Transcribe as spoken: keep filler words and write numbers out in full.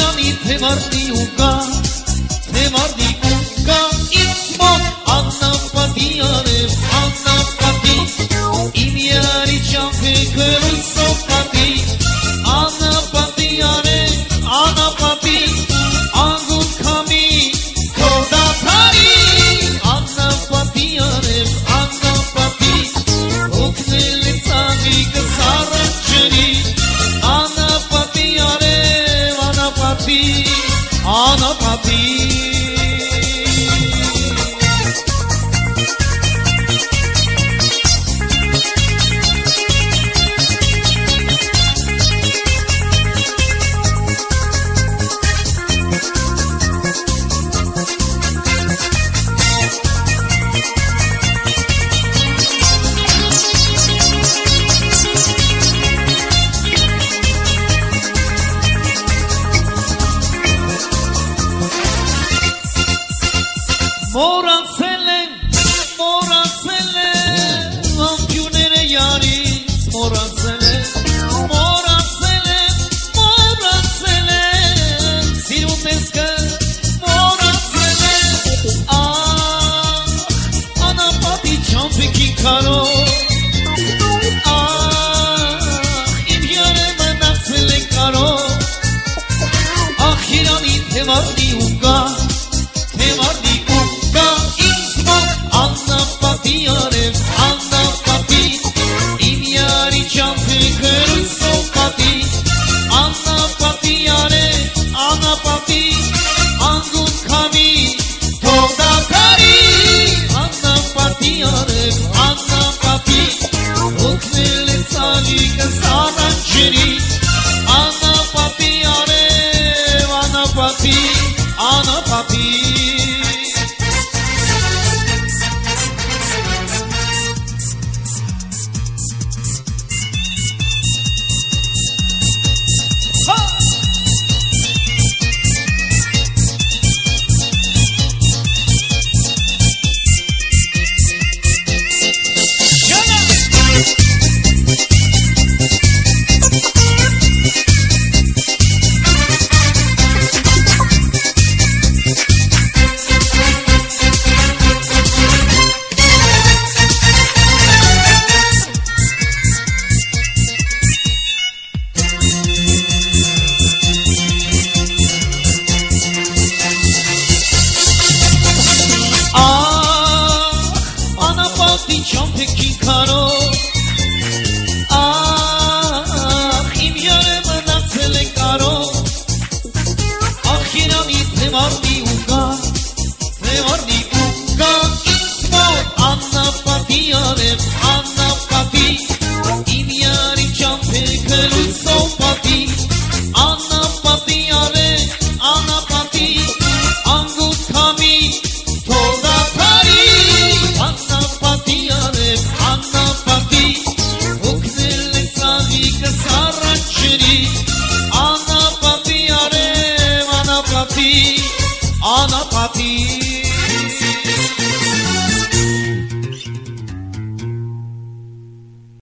Ախիրանի թե մարդի ու կա, թե մարդի ու կա, ինձ մոտ աննապատի արև, աննապատի, իմ յարի ճամփե կրուսով պատի, աննապատի արև, աննապատի, անգուն կամի, քով դաթարի, աննապատի արև, աննապատի, օգնել է ծաղիկը սառանջրի, աննապատի արև, աննապատի, աննապատի Մոռացել եմ, մոռացել եմ, ամպյուները յարից, մոռացել եմ, մոռացել եմ, մոռացել եմ, սիրուն տեսքը, մոռացել եմ, ահ, անապատի ճամփեքի քարով, ահ, իմ յարը մնացել են կարով, ախիրանի թե մարդի ու կա, թե մարդի Աննապատի արև, աննապատի, իմ յարի ճամփե կրուսով պատի, աննապատի արև, աննապատի, անգուն կամի, թող դաթարի, աննապատի արև, աննապատի, օգնել է ծաղիկը սառանջրի, աննապատի արև, աննապատի, աննապատի ճամփեքի քարով, ահ, իմ յարը մնացել է կարով, ախիրանի թե մարդի ու կա, թե մարդի ու կա, ինձ մոտ աննապատի արև, աննապատի, իմ յարի ճամփե կրուսով պատի, աննապատի արև, աննապատի, անգուն կամի, թող դաթարի, աննապատի Աննապատի, օգնել է ծաղիկը սառանջրի, աննապատի արև, աննապատի, աննապատի